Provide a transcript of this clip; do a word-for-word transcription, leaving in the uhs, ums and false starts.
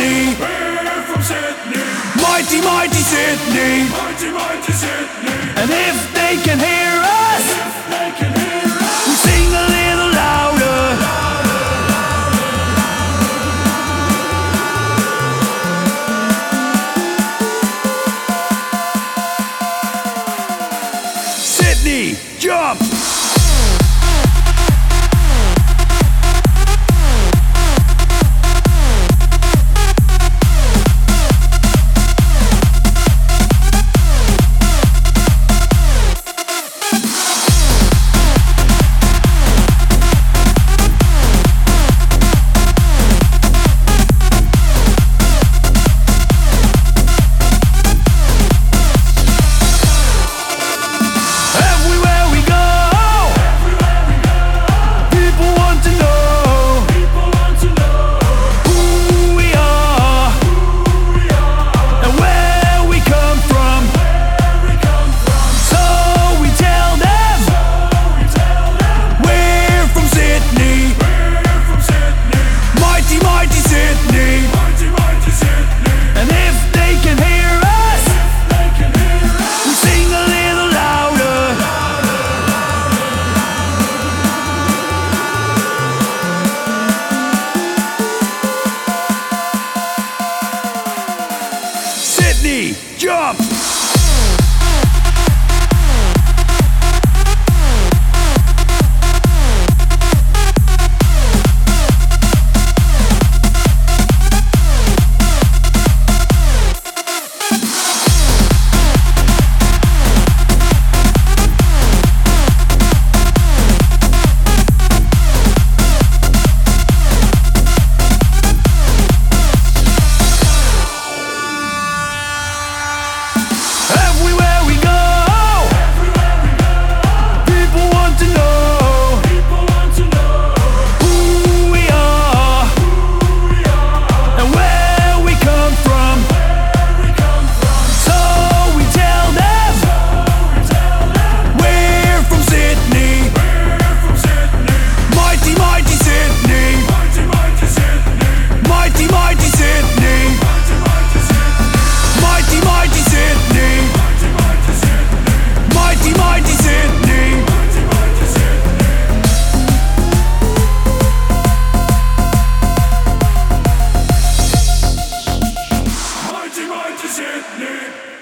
Sydney. We're from Sydney. Mighty, mighty Sydney. Mighty, mighty Sydney. And if they can hear us, If they can hear us, we sing a little louder. Sydney, jump! Everywhere we go, people want to know people want to know who we are who we are, and where we come from. where we come from. So we tell them So we tell them we're from Sydney. we're from Sydney. Mighty, mighty Sydney. Mighty, mighty Sydney. And if they can hear us, If they can hear us, we sing a little louder. Sydney, jump! Everywhere we go, everywhere we go, people want to know people want to know who we are who we are, and where we come from. where we come from. So we tell them So we tell them we're from Sydney. we're from Sydney. Mighty, mighty Sydney. Mighty, mighty Sydney. Mighty, mighty Sydney. Mighty, mighty Sydney. Mighty, mighty Sydney. Mighty, mighty Sydney. Mighty, mighty Sydney. Mighty, mighty Sydney. Mighty, mighty Sydney.